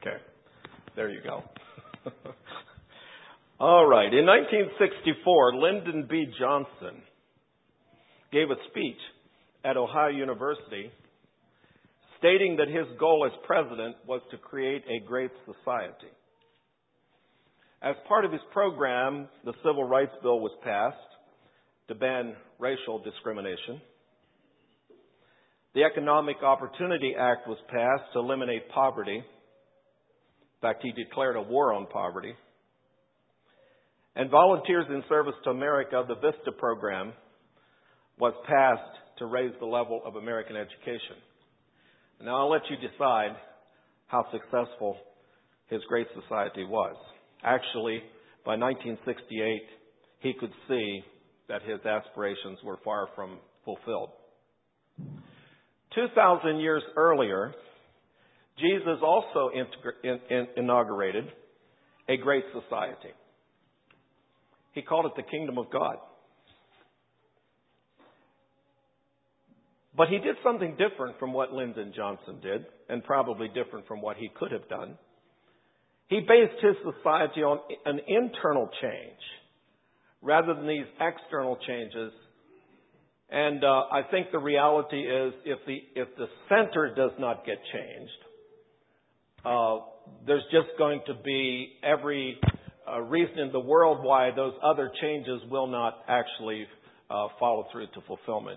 Okay. There you go. All right. In 1964, Lyndon B. Johnson gave a speech at Ohio University stating that his goal as president was to create a great society. As part of his program, the Civil Rights Bill was passed to ban racial discrimination. The Economic Opportunity Act was passed to eliminate poverty. In fact, he declared a war on poverty. And Volunteers in Service to America, the VISTA program, was passed to raise the level of American education. Now I'll let you decide how successful his great society was. Actually, by 1968, he could see that his aspirations were far from fulfilled. 2,000 years earlier, Jesus also inaugurated a great society. He called it the Kingdom of God. But he did something different from what Lyndon Johnson did, and probably different from what he could have done. He based his society on an internal change rather than these external changes. And I think the reality is if the center does not get changed, there's just going to be every reason in the world why those other changes will not actually follow through to fulfillment.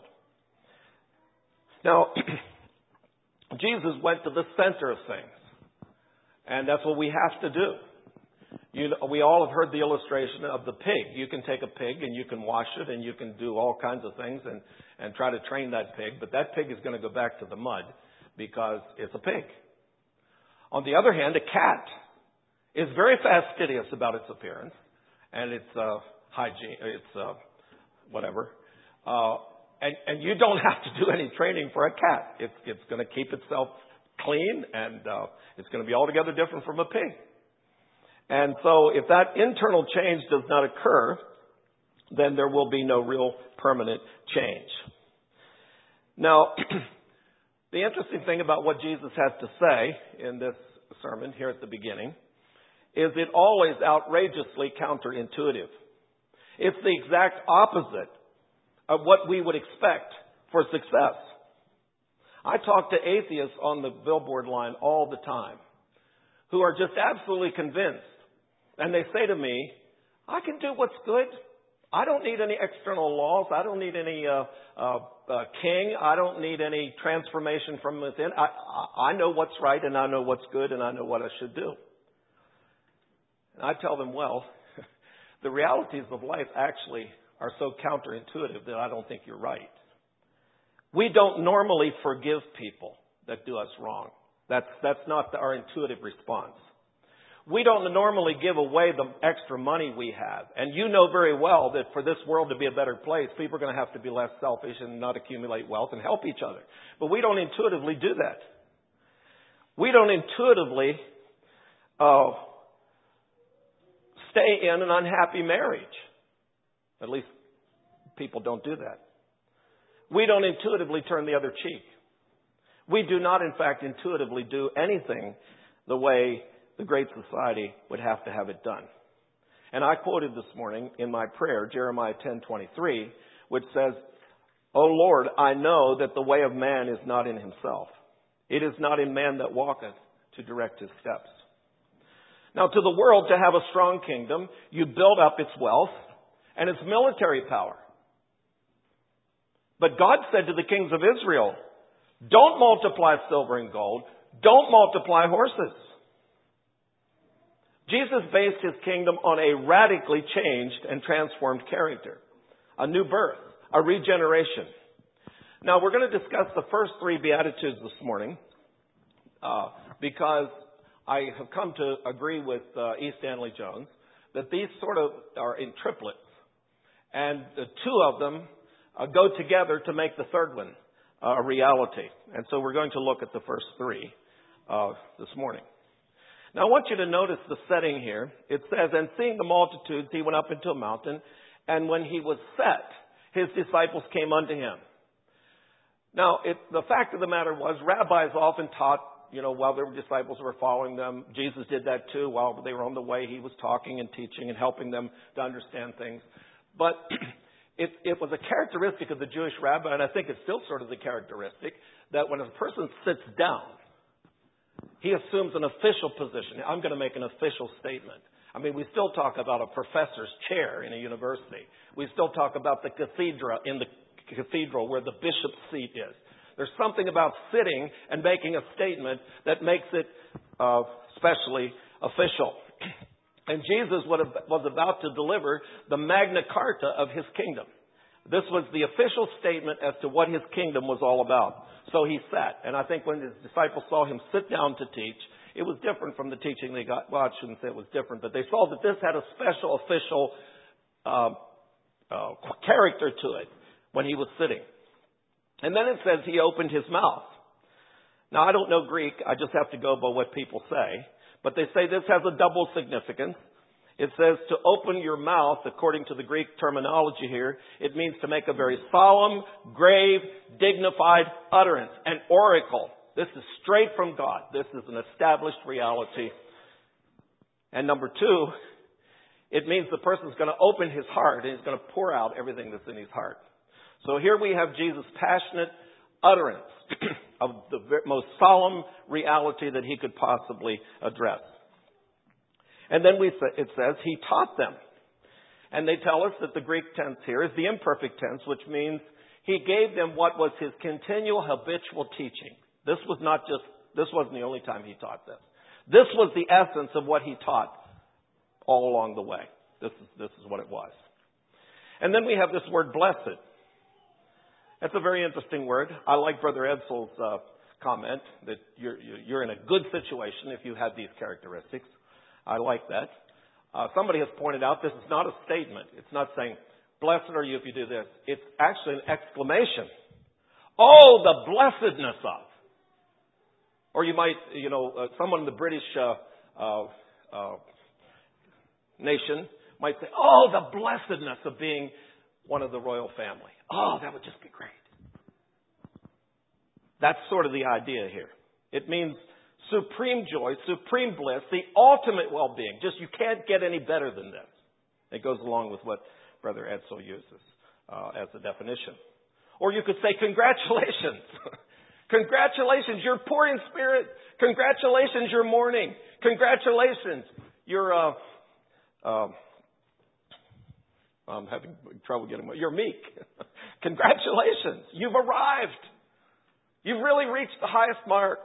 Now, Jesus went to the center of things. And that's what we have to do. We all have heard the illustration of the pig. You can take a pig and you can wash it and you can do all kinds of things and try to train that pig. But that pig is going to go back to the mud because it's a pig. On the other hand, a cat is very fastidious about its appearance and its hygiene, its whatever. And you don't have to do any training for a cat. It's going to keep itself clean, and it's going to be altogether different from a pig. And so if that internal change does not occur, then there will be no real permanent change. Now, the interesting thing about what Jesus has to say in this sermon here at the beginning is it always outrageously counterintuitive. It's the exact opposite of what we would expect for success. I talk to atheists on the billboard line all the time who are just absolutely convinced. And they say to me, I can do what's good. I don't need any external laws. I don't need any king. I don't need any transformation from within. I know what's right and I know what's good and I know what I should do. And I tell them, well, the realities of life actually are so counterintuitive that I don't think you're right. We don't normally forgive people that do us wrong. That's not our intuitive response. We don't normally give away the extra money we have. And you know very well that for this world to be a better place, people are going to have to be less selfish and not accumulate wealth and help each other. But we don't intuitively do that. We don't intuitively stay in an unhappy marriage. At least people don't do that. We don't intuitively turn the other cheek. We do not, in fact, intuitively do anything the way the great society would have to have it done. And I quoted this morning in my prayer, Jeremiah 10:23, which says, O Lord, I know that the way of man is not in himself. It is not in man that walketh to direct his steps. Now, to the world, to have a strong kingdom, you build up its wealth and its military power. But God said to the kings of Israel, don't multiply silver and gold. Don't multiply horses. Jesus based his kingdom on a radically changed and transformed character. A new birth, a regeneration. Now, we're going to discuss the first three Beatitudes this morning because I have come to agree with E. Stanley Jones that these sort of are in triplets. And the two of them go together to make the third one a reality. And so we're going to look at the first three this morning. Now I want you to notice the setting here. It says, and seeing the multitudes, he went up into a mountain, and when he was set, his disciples came unto him. Now, the fact of the matter was, rabbis often taught while their disciples were following them. Jesus did that too. While they were on the way, he was talking and teaching and helping them to understand things. But it was a characteristic of the Jewish rabbi, and I think it's still sort of the characteristic, that when a person sits down, he assumes an official position. I'm going to make an official statement. I mean, we still talk about a professor's chair in a university. We still talk about the cathedral where the bishop's seat is. There's something about sitting and making a statement that makes it especially official. And Jesus was about to deliver the Magna Carta of his kingdom. This was the official statement as to what his kingdom was all about. So he sat. And I think when his disciples saw him sit down to teach, it was different from the teaching they got. Well, I shouldn't say it was different, but they saw that this had a special official character to it when he was sitting. And then it says he opened his mouth. Now, I don't know Greek. I just have to go by what people say. But they say this has a double significance. It says to open your mouth, according to the Greek terminology here, it means to make a very solemn, grave, dignified utterance, an oracle. This is straight from God. This is an established reality. And number two, it means the person's going to open his heart and he's going to pour out everything that's in his heart. So here we have Jesus' passionate utterance of the most solemn reality that he could possibly address. And then it says he taught them. And they tell us that the Greek tense here is the imperfect tense, which means he gave them what was his continual habitual teaching. This wasn't the only time he taught this. This was the essence of what he taught all along the way. This is what it was. And then we have this word blessed. That's a very interesting word. I like Brother Edsel's comment that you're in a good situation if you have these characteristics. I like that. Somebody has pointed out this is not a statement. It's not saying, blessed are you if you do this. It's actually an exclamation. Oh, the blessedness of. Or you might, someone in the British nation might say, oh, the blessedness of being one of the royal family. Oh, that would just be great. That's sort of the idea here. It means supreme joy, supreme bliss, the ultimate well-being. Just you can't get any better than this. It goes along with what Brother Edsel uses as a definition. Or you could say, congratulations. Congratulations, you're poor in spirit. Congratulations, you're mourning. Congratulations, you're I'm having trouble getting you're meek. Congratulations, you've arrived. You've really reached the highest mark.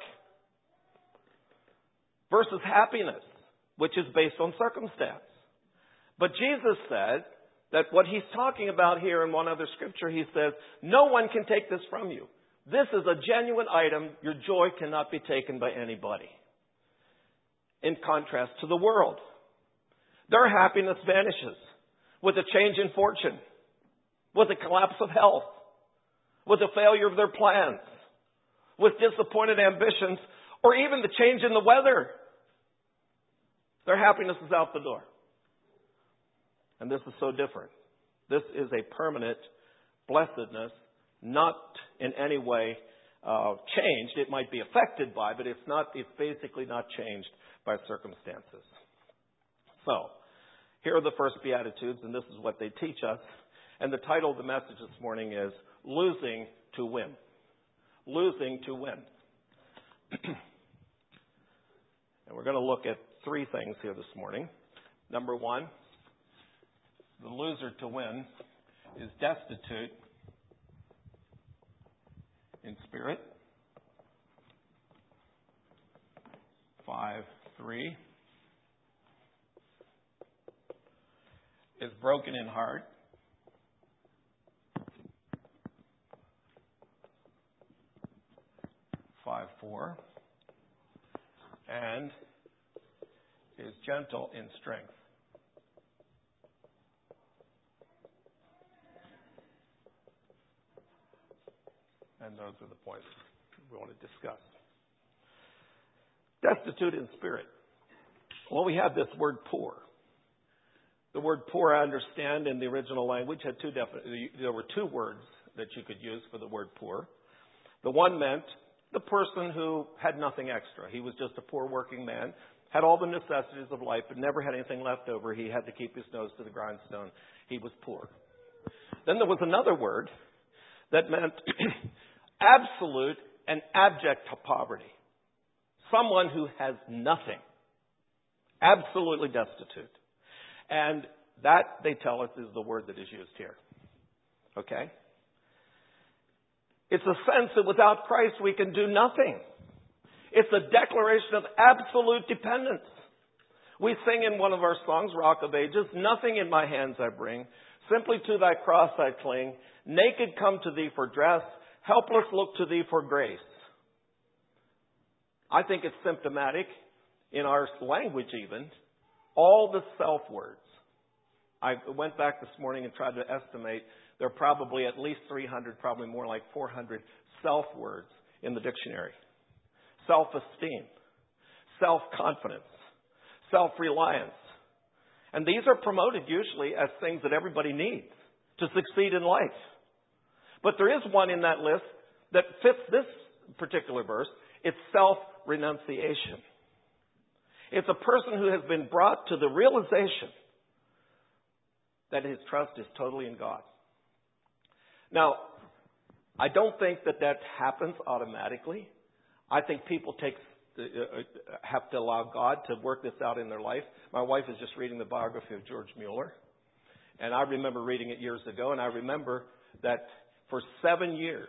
Versus happiness, which is based on circumstance. But Jesus said that what he's talking about here in one other scripture, he says, no one can take this from you. This is a genuine item. Your joy cannot be taken by anybody. In contrast to the world, their happiness vanishes with a change in fortune, with a collapse of health, with a failure of their plans, with disappointed ambitions, or even the change in the weather. Their happiness is out the door. And this is so different. This is a permanent blessedness, not in any way changed. It might be affected by, but it's basically not changed by circumstances. So, here are the first Beatitudes, and this is what they teach us. And the title of the message this morning is Losing to Win. Losing to win. And we're going to look at three things here this morning. Number one, the loser to win is destitute in spirit. 5:3 is broken in heart. 5:4 and is gentle in strength. And those are the points we want to discuss. Destitute in spirit. Well, we have this word poor. The word poor, I understand, in the original language had there were two words that you could use for the word poor. The one meant the person who had nothing extra. He was just a poor working man, had all the necessities of life, but never had anything left over. He had to keep his nose to the grindstone. He was poor. Then there was another word that meant absolute and abject poverty. Someone who has nothing. Absolutely destitute. And that, they tell us, is the word that is used here. Okay? It's a sense that without Christ we can do nothing. It's a declaration of absolute dependence. We sing in one of our songs, Rock of Ages, nothing in my hands I bring, simply to thy cross I cling, naked come to thee for dress, helpless look to thee for grace. I think it's symptomatic in our language even, all the self words. I went back this morning and tried to estimate. There are probably at least 300, probably more like 400 self words in the dictionary. Self-esteem, self-confidence, self-reliance. And these are promoted usually as things that everybody needs to succeed in life. But there is one in that list that fits this particular verse. It's self-renunciation. It's a person who has been brought to the realization that his trust is totally in God. Now, I don't think that happens automatically. I think people have to allow God to work this out in their life. My wife is just reading the biography of George Mueller. And I remember reading it years ago. And I remember that for 7 years,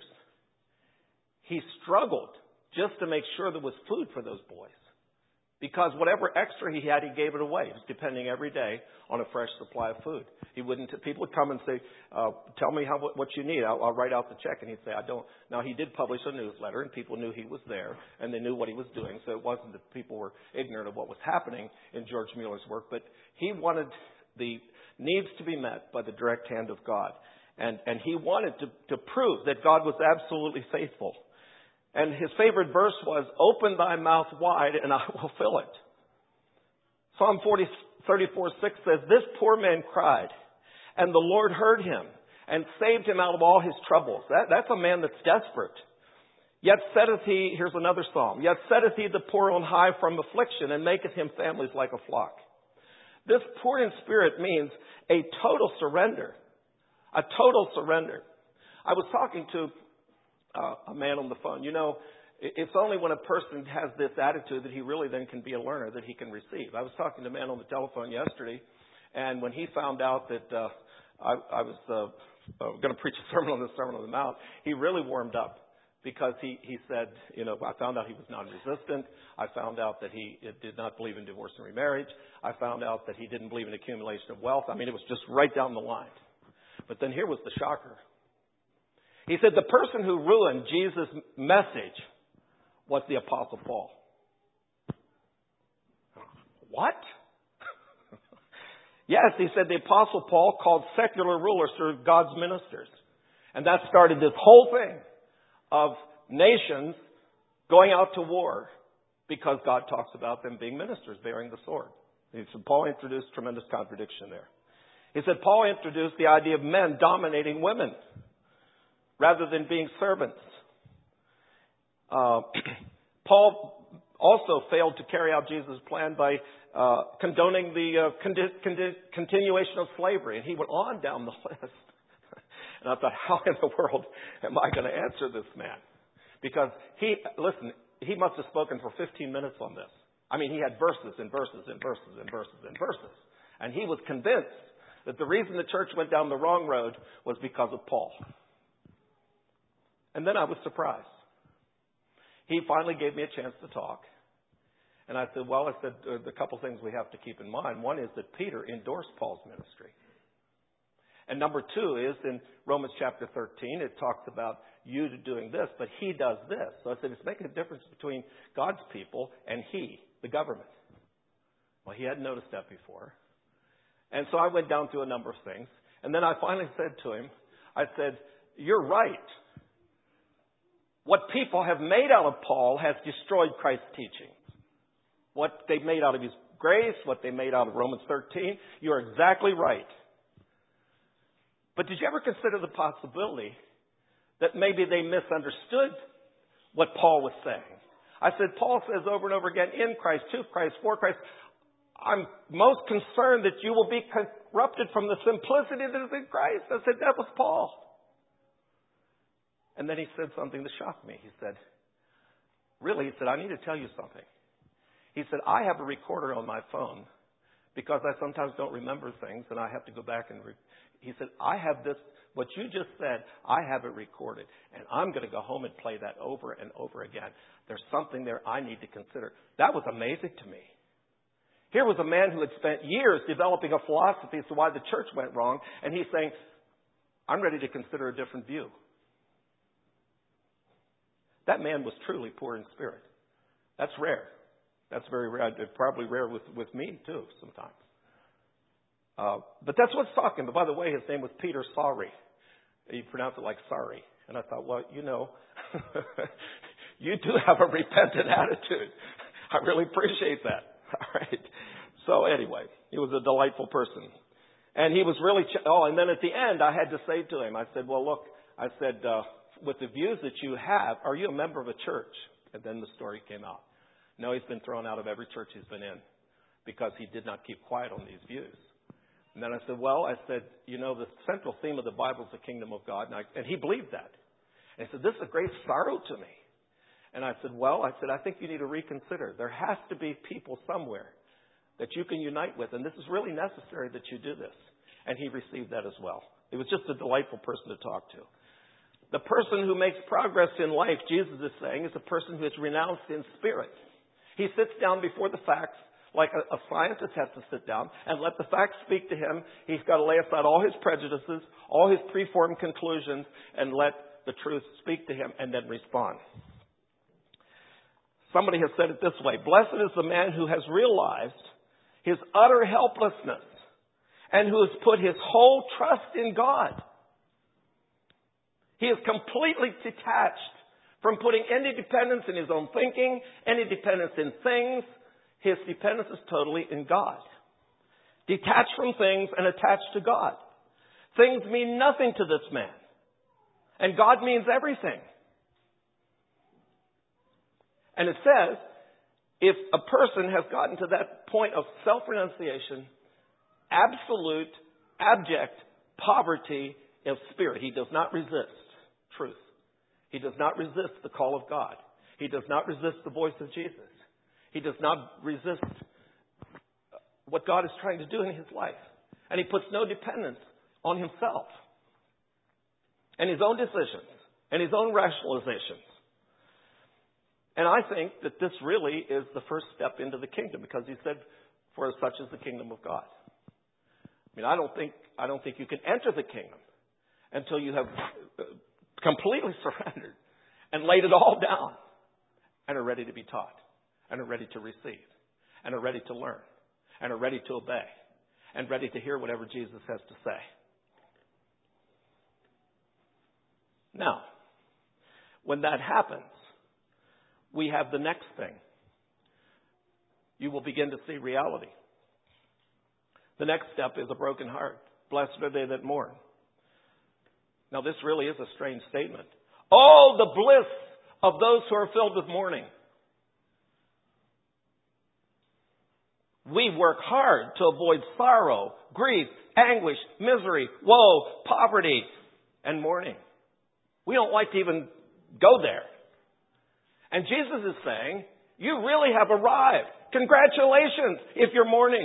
he struggled just to make sure there was food for those boys. Because whatever extra he had, he gave it away. He was depending every day on a fresh supply of food. People would come and say, tell me what you need. I'll write out the check. And he'd say, I don't. Now, he did publish a newsletter, and people knew he was there, and they knew what he was doing. So it wasn't that people were ignorant of what was happening in George Mueller's work. But he wanted the needs to be met by the direct hand of God. And he wanted to prove that God was absolutely faithful. And his favorite verse was, open thy mouth wide and I will fill it. Psalm 34:6 says, this poor man cried, and the Lord heard him and saved him out of all his troubles. That's a man that's desperate. Yet setteth he, here's another psalm, yet setteth he the poor on high from affliction and maketh him families like a flock. This poor in spirit means a total surrender. A total surrender. I was talking to a man on the phone. You know, it's only when a person has this attitude that he really then can be a learner, that he can receive. I was talking to a man on the telephone yesterday, and when he found out that I was going to preach a sermon on the Sermon on the Mount, he really warmed up because he said, you know, I found out he was non-resistant. I found out that he did not believe in divorce and remarriage. I found out that he didn't believe in accumulation of wealth. I mean, it was just right down the line. But then here was the shocker. He said the person who ruined Jesus' message was the Apostle Paul. What? Yes, he said the Apostle Paul called secular rulers to God's ministers. And that started this whole thing of nations going out to war because God talks about them being ministers, bearing the sword. He said Paul introduced tremendous contradiction there. He said Paul introduced the idea of men dominating women rather than being servants. Paul also failed to carry out Jesus' plan by condoning the continuation of slavery. And he went on down the list. And I thought, how in the world am I going to answer this man? Because he must have spoken for 15 minutes on this. I mean, he had verses and verses and verses and verses and verses. And he was convinced that the reason the church went down the wrong road was because of Paul. And then I was surprised. He finally gave me a chance to talk. And I said, a couple things we have to keep in mind. One is that Peter endorsed Paul's ministry. And number two is in Romans chapter 13, it talks about you doing this, but he does this. So I said, it's making a difference between God's people and he, the government. Well, he hadn't noticed that before. And so I went down through a number of things. And then I finally said to him, I said, you're right. What people have made out of Paul has destroyed Christ's teaching. What they made out of his grace, what they made out of Romans 13, you're exactly right. But did you ever consider the possibility that maybe they misunderstood what Paul was saying. I said, Paul says over and over again, in Christ, to Christ, for Christ. I'm most concerned that you will be corrupted from the simplicity that is in Christ. I said, that was Paul. And then he said something that shocked me. He said, really? He said, I need to tell you something. He said, I have a recorder on my phone because I sometimes don't remember things and I have to go back and he said, I have this, what you just said, I have it recorded and I'm going to go home and play that over and over again. There's something there I need to consider. That was amazing to me. Here was a man who had spent years developing a philosophy as to why the church went wrong, and he's saying, I'm ready to consider a different view. That man was truly poor in spirit. That's rare. That's very rare. It's probably rare with me, too, sometimes. But that's what's talking. But by the way, his name was Peter Sorry. He pronounced it like sorry. And I thought, well, you know, you do have a repentant attitude. I really appreciate that. All right. So anyway, he was a delightful person. And he was really, and then at the end, I had to say to him, I said, well, look, I said, with the views that you have, are you a member of a church? And then the story came out. No, he's been thrown out of every church he's been in because he did not keep quiet on these views. And then I said, well, you know, the central theme of the Bible is the kingdom of God. And he believed that. And he said, this is a great sorrow to me. And I said, I think you need to reconsider. There has to be people somewhere that you can unite with. And this is really necessary that you do this. And he received that as well. It was just a delightful person to talk to. The person who makes progress in life, Jesus is saying, is a person who is renounced in spirit. He sits down before the facts like a scientist has to sit down and let the facts speak to him. He's got to lay aside all his prejudices, all his preformed conclusions, and let the truth speak to him and then respond. Somebody has said it this way, blessed is the man who has realized his utter helplessness and who has put his whole trust in God. He is completely detached from putting any dependence in his own thinking, any dependence in things. His dependence is totally in God. Detached from things and attached to God. Things mean nothing to this man. And God means everything. And it says, if a person has gotten to that point of self-renunciation, absolute, abject poverty of spirit, he does not resist truth. He does not resist the call of God. He does not resist the voice of Jesus. He does not resist what God is trying to do in his life. And he puts no dependence on himself and his own decisions and his own rationalizations. And I think that this really is the first step into the kingdom because he said, for such is the kingdom of God. I mean, I don't think you can enter the kingdom until you have completely surrendered and laid it all down and are ready to be taught and are ready to receive and are ready to learn and are ready to obey and ready to hear whatever Jesus has to say. Now, when that happens, we have the next thing. You will begin to see reality. The next step is a broken heart. Blessed are they that mourn. Now, this really is a strange statement. Oh, the bliss of those who are filled with mourning. We work hard to avoid sorrow, grief, anguish, misery, woe, poverty, and mourning. We don't like to even go there. And Jesus is saying, you really have arrived. Congratulations if you're mourning.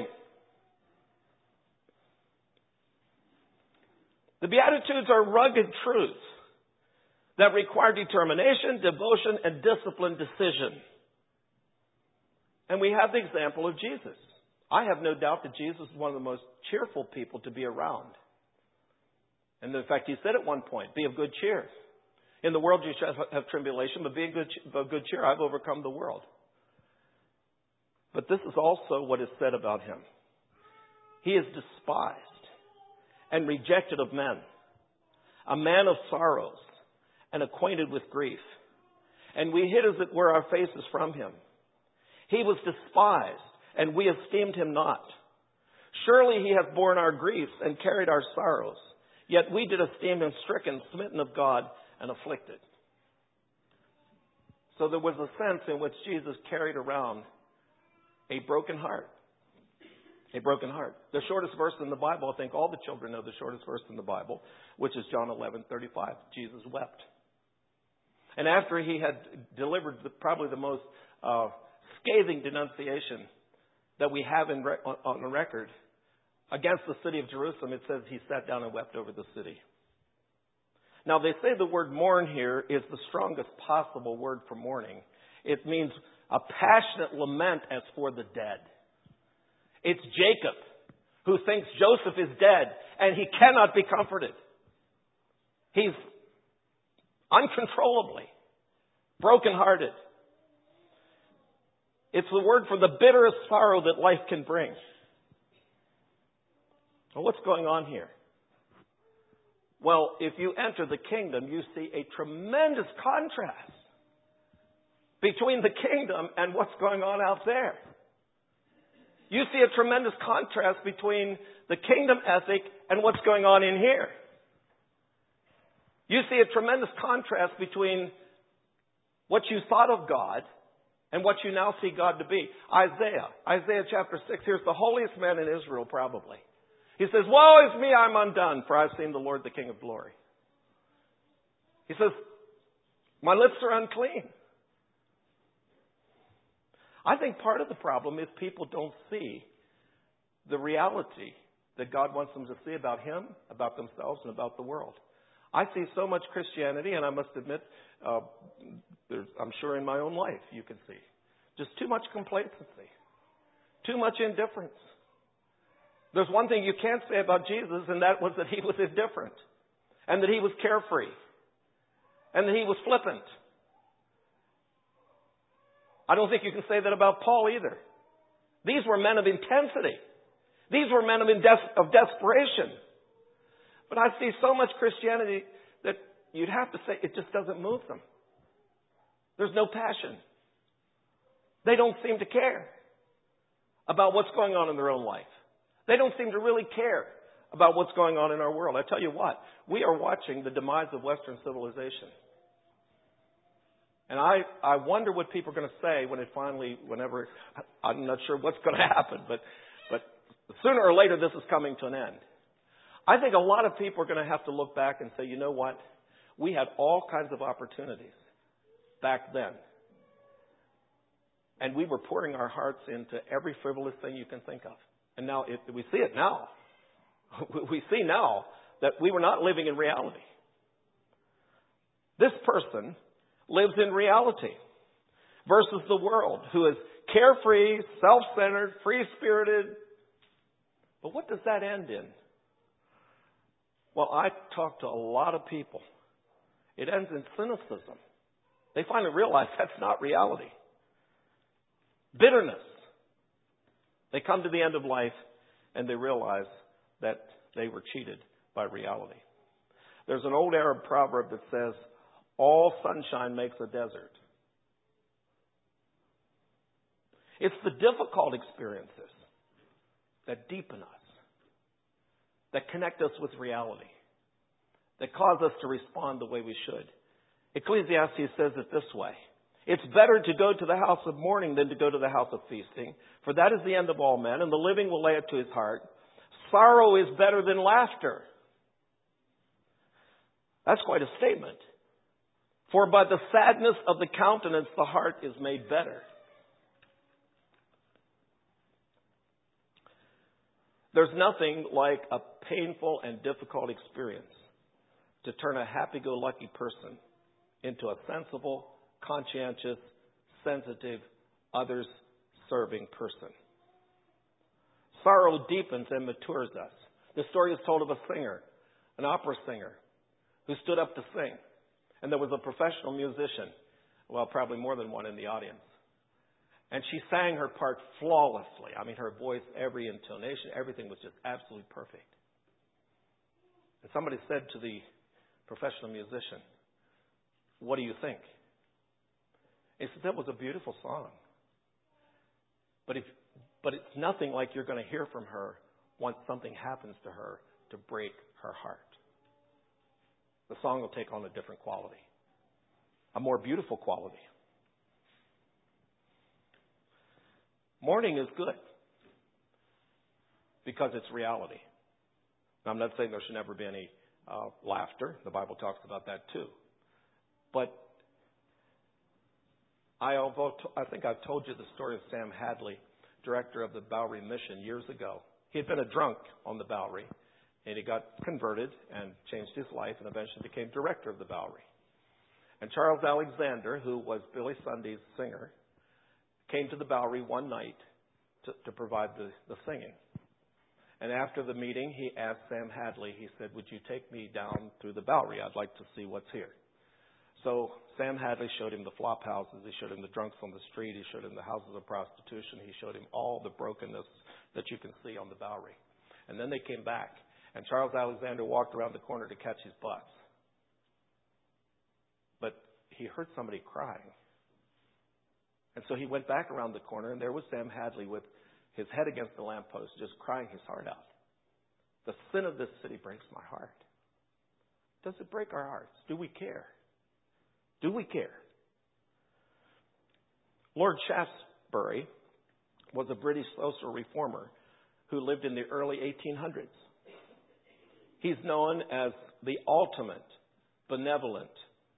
The Beatitudes are rugged truths that require determination, devotion, and disciplined decision. And we have the example of Jesus. I have no doubt that Jesus is one of the most cheerful people to be around. And in fact, he said at one point, be of good cheer. In the world you shall have tribulation, but be of good cheer. I've overcome the world. But this is also what is said about him. He is despised and rejected of men, a man of sorrows and acquainted with grief. And we hid, as it were, our faces from him. He was despised, and we esteemed him not. Surely he hath borne our griefs and carried our sorrows. Yet we did esteem him stricken, smitten of God, and afflicted. So there was a sense in which Jesus carried around a broken heart. A broken heart. The shortest verse in the Bible, I think all the children know the shortest verse in the Bible, which is John 11:35. Jesus wept. And after he had delivered probably the most scathing denunciation that we have on the record against the city of Jerusalem, it says he sat down and wept over the city. Now, they say the word mourn here is the strongest possible word for mourning. It means a passionate lament as for the dead. It's Jacob who thinks Joseph is dead and he cannot be comforted. He's uncontrollably brokenhearted. It's the word for the bitterest sorrow that life can bring. Well, what's going on here? Well, if you enter the kingdom, you see a tremendous contrast between the kingdom and what's going on out there. You see a tremendous contrast between the kingdom ethic and what's going on in here. You see a tremendous contrast between what you thought of God and what you now see God to be. Isaiah chapter 6, here's the holiest man in Israel probably. He says, "Woe is me, I'm undone, for I've seen the Lord, the King of glory." He says, "My lips are unclean." I think part of the problem is people don't see the reality that God wants them to see about Him, about themselves, and about the world. I see so much Christianity, and I must admit, I'm sure in my own life you can see, just too much complacency, too much indifference. There's one thing you can't say about Jesus, and that was that He was indifferent, and that He was carefree, and that He was flippant. I don't think you can say that about Paul either. These were men of intensity. These were men of desperation. But I see so much Christianity that you'd have to say it just doesn't move them. There's no passion. They don't seem to care about what's going on in their own life. They don't seem to really care about what's going on in our world. I tell you what, we are watching the demise of Western civilization. And I wonder what people are going to say whenever, I'm not sure what's going to happen, but sooner or later this is coming to an end. I think a lot of people are going to have to look back and say, you know what? We had all kinds of opportunities back then. And we were pouring our hearts into every frivolous thing you can think of. And now we see it now. We see now that we were not living in reality. This person lives in reality versus the world, who is carefree, self-centered, free-spirited. But what does that end in? Well, I talk to a lot of people. It ends in cynicism. They finally realize that's not reality. Bitterness. They come to the end of life and they realize that they were cheated by reality. There's an old Arab proverb that says, "All sunshine makes a desert." It's the difficult experiences that deepen us, that connect us with reality, that cause us to respond the way we should. Ecclesiastes says it this way: "It's better to go to the house of mourning than to go to the house of feasting, for that is the end of all men, and the living will lay it to his heart. Sorrow is better than laughter." That's quite a statement. "For by the sadness of the countenance the heart is made better." There's nothing like a painful and difficult experience to turn a happy-go-lucky person into a sensible, conscientious, sensitive, others-serving person. Sorrow deepens and matures us. The story is told of a singer, an opera singer, who stood up to sing. And there was a professional musician, well, probably more than one in the audience. And she sang her part flawlessly. I mean, her voice, every intonation, everything was just absolutely perfect. And somebody said to the professional musician, "What do you think?" He said, "That was a beautiful song. But it's nothing like you're going to hear from her once something happens to her to break her heart. The song will take on a different quality, a more beautiful quality." Mourning is good because it's reality. Now, I'm not saying there should never be any laughter. The Bible talks about that too. But I think I've told you the story of Sam Hadley, director of the Bowery Mission years ago. He had been a drunk on the Bowery, and he got converted and changed his life and eventually became director of the Bowery. And Charles Alexander, who was Billy Sunday's singer, came to the Bowery one night to provide the singing. And after the meeting, he asked Sam Hadley, he said, would you take me down through the Bowery? I'd like to see what's here. So Sam Hadley showed him the flop houses. He showed him the drunks on the street. He showed him the houses of prostitution. He showed him all the brokenness that you can see on the Bowery. And then they came back, and Charles Alexander walked around the corner to catch his bus. But he heard somebody crying. And so he went back around the corner, and there was Sam Hadley with his head against the lamppost, just crying his heart out. The sin of this city breaks my heart. Does it break our hearts? Do we care? Do we care? Lord Shaftesbury was a British social reformer who lived in the early 1800s. He's known as the ultimate benevolent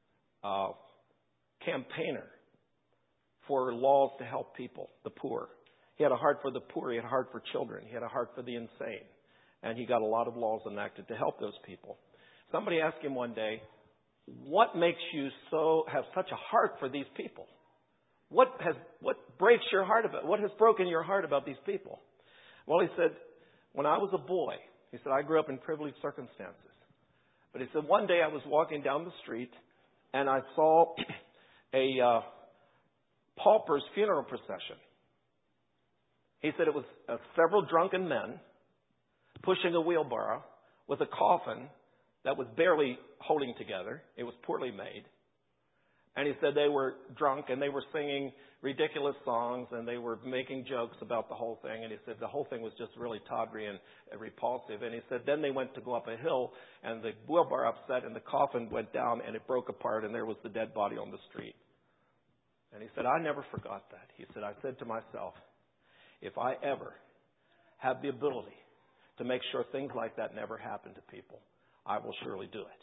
campaigner for laws to help people, the poor. He had a heart for the poor. He had a heart for children. He had a heart for the insane. And he got a lot of laws enacted to help those people. Somebody asked him one day, what makes you have such a heart for these people? What breaks your heart about? What has broken your heart about these people? Well, he said, when I was a boy, he said, I grew up in privileged circumstances. But he said, one day I was walking down the street and I saw a pauper's funeral procession. He said it was several drunken men pushing a wheelbarrow with a coffin that was barely holding together. It was poorly made. And he said they were drunk and they were singing ridiculous songs and they were making jokes about the whole thing. And he said the whole thing was just really tawdry and repulsive. And he said then they went to go up a hill and the wheelbarrow upset and the coffin went down and it broke apart and there was the dead body on the street. And he said, I never forgot that. He said, I said to myself, if I ever have the ability to make sure things like that never happen to people, I will surely do it.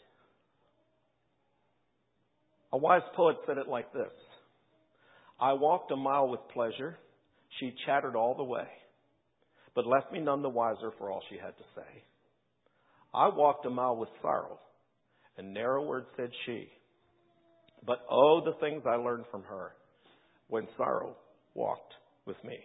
A wise poet said it like this. I walked a mile with pleasure. She chattered all the way, but left me none the wiser for all she had to say. I walked a mile with sorrow, and narrow words said she. But oh, the things I learned from her when sorrow walked with me.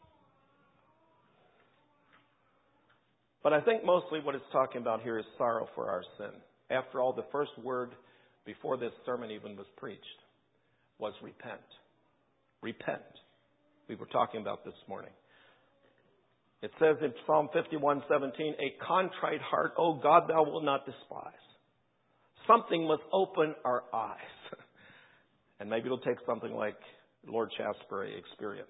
But I think mostly what it's talking about here is sorrow for our sin. After all, the first word before this sermon even was preached was repent. Repent. We were talking about this morning. It says in Psalm 51:17, a contrite heart, O God, thou wilt not despise. Something must open our eyes. And maybe it'll take something like Lord Shaftesbury experienced.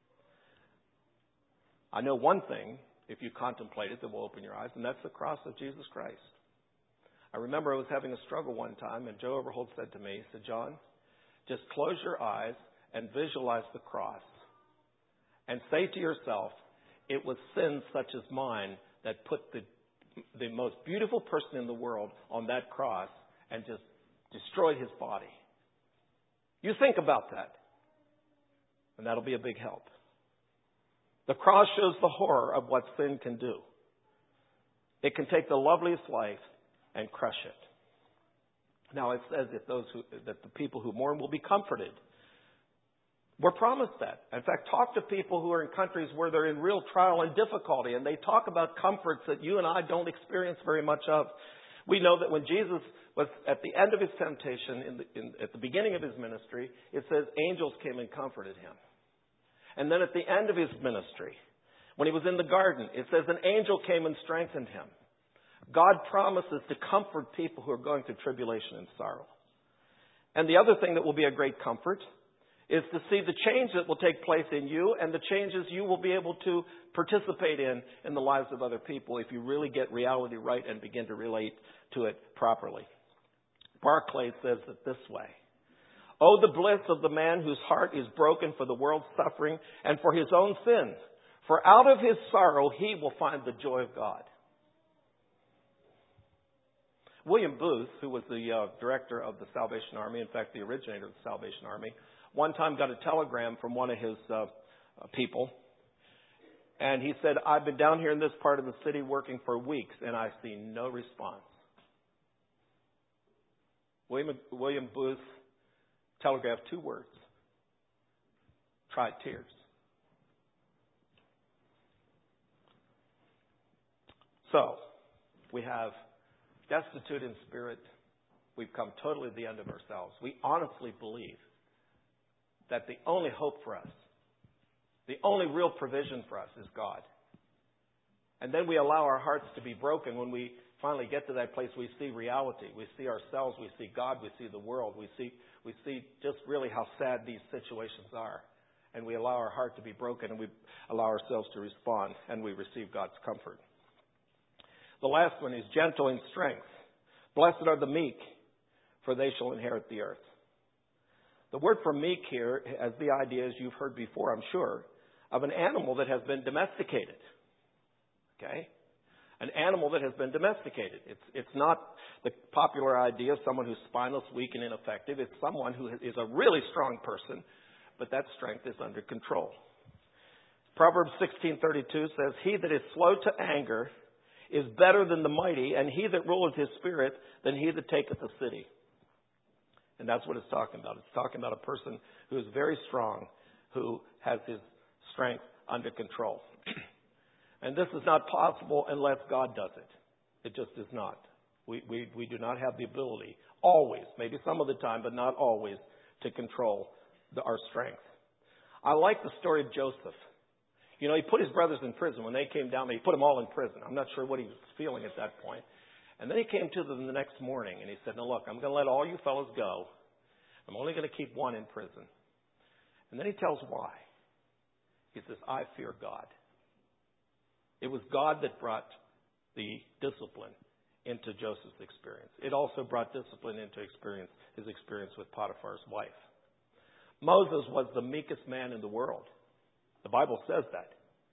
I know one thing, if you contemplate it, that will open your eyes, and that's the cross of Jesus Christ. I remember I was having a struggle one time, and Joe Overholt said to me, he said, John, just close your eyes and visualize the cross. And say to yourself, it was sin such as mine that put the most beautiful person in the world on that cross and just destroyed his body. You think about that, and that'll be a big help. The cross shows the horror of what sin can do. It can take the loveliest life and crush it. Now it says that the people who mourn will be comforted. We're promised that. In fact, talk to people who are in countries where they're in real trial and difficulty, and they talk about comforts that you and I don't experience very much of. We know that when Jesus was at the end of his temptation, at the beginning of his ministry, it says angels came and comforted him. And then at the end of his ministry, when he was in the garden, it says an angel came and strengthened him. God promises to comfort people who are going through tribulation and sorrow. And the other thing that will be a great comfort is to see the change that will take place in you and the changes you will be able to participate in the lives of other people if you really get reality right and begin to relate to it properly. Barclay says it this way. Oh, the bliss of the man whose heart is broken for the world's suffering and for his own sins. For out of his sorrow he will find the joy of God. William Booth, who was the director of the Salvation Army, in fact, the originator of the Salvation Army, one time got a telegram from one of his people. And he said, I've been down here in this part of the city working for weeks, and I see no response. William Booth telegraphed 2 words. Try tears. So, we have destitute in spirit. We've come totally to the end of ourselves. We honestly believe that the only hope for us, the only real provision for us is God. And then we allow our hearts to be broken. When we finally get to that place, we see reality. We see ourselves. We see God. We see the world. We see just really how sad these situations are. And we allow our heart to be broken, and we allow ourselves to respond, and we receive God's comfort. The last one is gentle in strength. Blessed are the meek, for they shall inherit the earth. The word for meek here has the idea, as you've heard before, I'm sure, of an animal that has been domesticated. Okay? An animal that has been domesticated. It's not the popular idea of someone who's spineless, weak, and ineffective. It's someone who is a really strong person, but that strength is under control. Proverbs 16:32 says, He that is slow to anger is better than the mighty, and he that ruleth his spirit than he that taketh a city. And that's what it's talking about. It's talking about a person who is very strong, who has his strength under control. And this is not possible unless God does it. It just is not. We do not have the ability, always, maybe some of the time, but not always, to control our strength. I like the story of Joseph. You know, he put his brothers in prison. When they came down, he put them all in prison. I'm not sure what he was feeling at that point. And then he came to them the next morning and he said, now look, I'm going to let all you fellows go. I'm only going to keep one in prison. And then he tells why. He says, I fear God. It was God that brought the discipline into Joseph's experience. It also brought discipline into his experience with Potiphar's wife. Moses was the meekest man in the world. The Bible says that.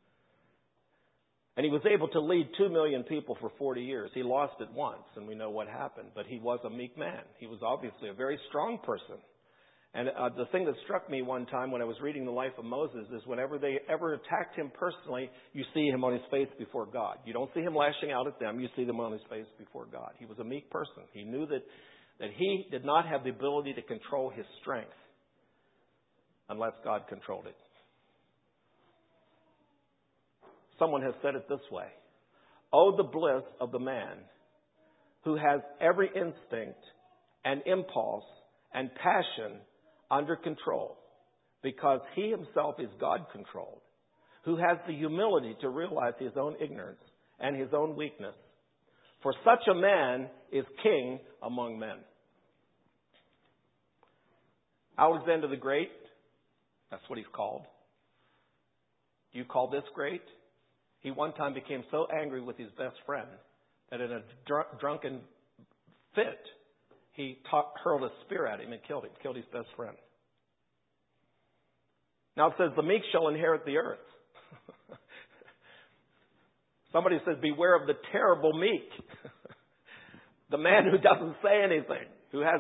And he was able to lead 2 million people for 40 years. He lost it once, and we know what happened. But he was a meek man. He was obviously a very strong person. And the thing that struck me one time when I was reading the life of Moses is whenever they ever attacked him personally, you see him on his face before God. You don't see him lashing out at them. You see them on his face before God. He was a meek person. He knew that he did not have the ability to control his strength unless God controlled it. Someone has said it this way. Oh, the bliss of the man who has every instinct and impulse and passion under control because he himself is God-controlled, who has the humility to realize his own ignorance and his own weakness. For such a man is king among men. Alexander the Great, that's what he's called. Do you call this great? He one time became so angry with his best friend that in a drunken fit, he hurled a spear at him and killed his best friend. Now it says, the meek shall inherit the earth. Somebody says, beware of the terrible meek. The man who doesn't say anything, who has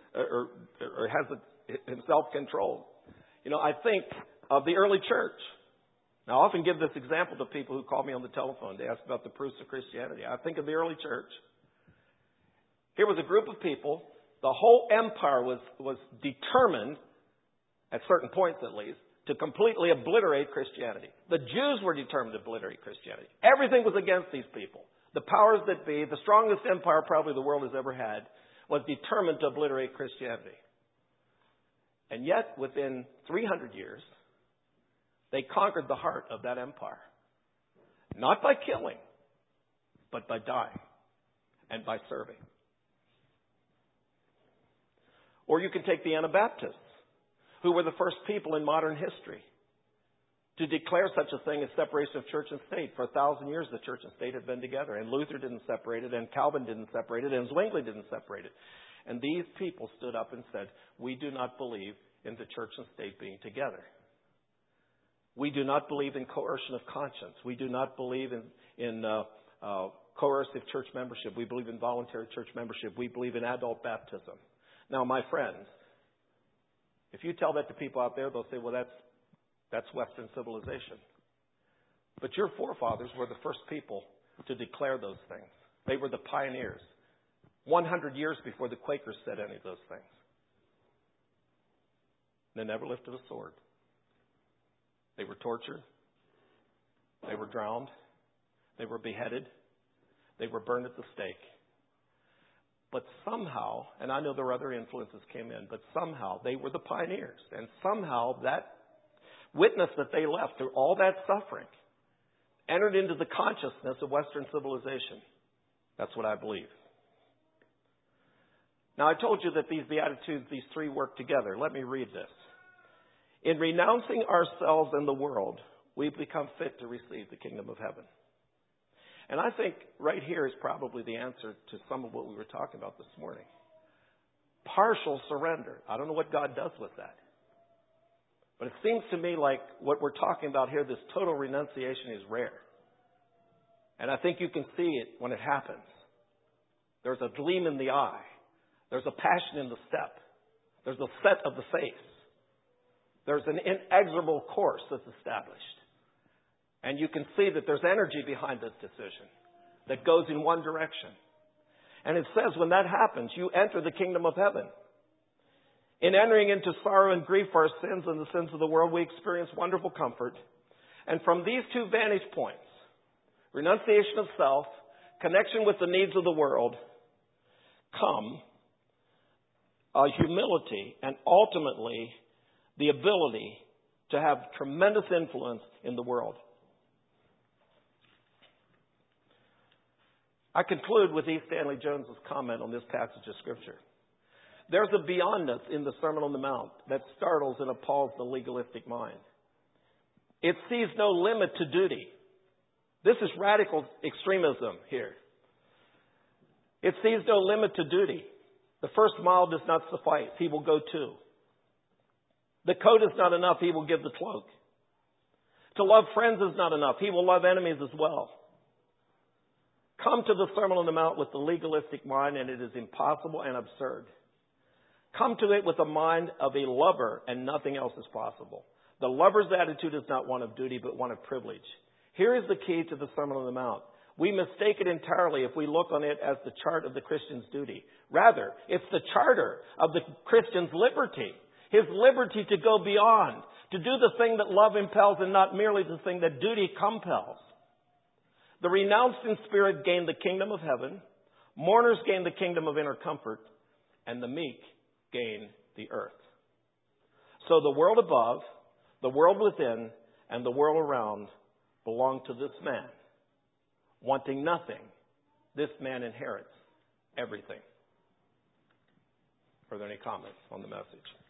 himself controlled. You know, I think of the early church. Now, I often give this example to people who call me on the telephone to ask about the proofs of Christianity. I think of the early church. Here was a group of people. The whole empire was determined, at certain points at least, to completely obliterate Christianity. The Jews were determined to obliterate Christianity. Everything was against these people. The powers that be, the strongest empire probably the world has ever had, was determined to obliterate Christianity. And yet, within 300 years, they conquered the heart of that empire. Not by killing, but by dying and by serving. Or you can take the Anabaptists, who were the first people in modern history to declare such a thing as separation of church and state. For 1,000 years, the church and state had been together, and Luther didn't separate it, and Calvin didn't separate it, and Zwingli didn't separate it. And these people stood up and said, we do not believe in the church and state being together. We do not believe in coercion of conscience. We do not believe in coercive church membership. We believe in voluntary church membership. We believe in adult baptism. Now, my friends, if you tell that to people out there, they'll say, well, that's Western civilization. But your forefathers were the first people to declare those things. They were the pioneers. 100 years before the Quakers said any of those things. They never lifted a sword. They were tortured. They were drowned. They were beheaded. They were burned at the stake. But somehow, and I know there were other influences came in, but somehow they were the pioneers. And somehow that witness that they left through all that suffering entered into the consciousness of Western civilization. That's what I believe. Now, I told you that these Beatitudes, these three work together. Let me read this. In renouncing ourselves and the world, we become fit to receive the kingdom of heaven. And I think right here is probably the answer to some of what we were talking about this morning. Partial surrender. I don't know what God does with that. But it seems to me like what we're talking about here, this total renunciation, is rare. And I think you can see it when it happens. There's a gleam in the eye. There's a passion in the step. There's a set of the face. There's an inexorable course that's established. And you can see that there's energy behind this decision that goes in one direction. And it says when that happens, you enter the kingdom of heaven. In entering into sorrow and grief for our sins and the sins of the world, we experience wonderful comfort. And from these two vantage points, renunciation of self, connection with the needs of the world, come a humility and ultimately the ability to have tremendous influence in the world. I conclude with E. Stanley Jones's comment on this passage of Scripture. There's a beyondness in the Sermon on the Mount that startles and appalls the legalistic mind. It sees no limit to duty. This is radical extremism here. It sees no limit to duty. The first mile does not suffice. He will go two. The coat is not enough. He will give the cloak. To love friends is not enough. He will love enemies as well. Come to the Sermon on the Mount with the legalistic mind, and it is impossible and absurd. Come to it with the mind of a lover, and nothing else is possible. The lover's attitude is not one of duty, but one of privilege. Here is the key to the Sermon on the Mount. We mistake it entirely if we look on it as the chart of the Christian's duty. Rather, it's the charter of the Christian's liberty. His liberty to go beyond, to do the thing that love impels and not merely the thing that duty compels. The renounced in spirit gain the kingdom of heaven. Mourners gain the kingdom of inner comfort. And the meek gain the earth. So the world above, the world within, and the world around belong to this man. Wanting nothing, this man inherits everything. Are there any comments on the message?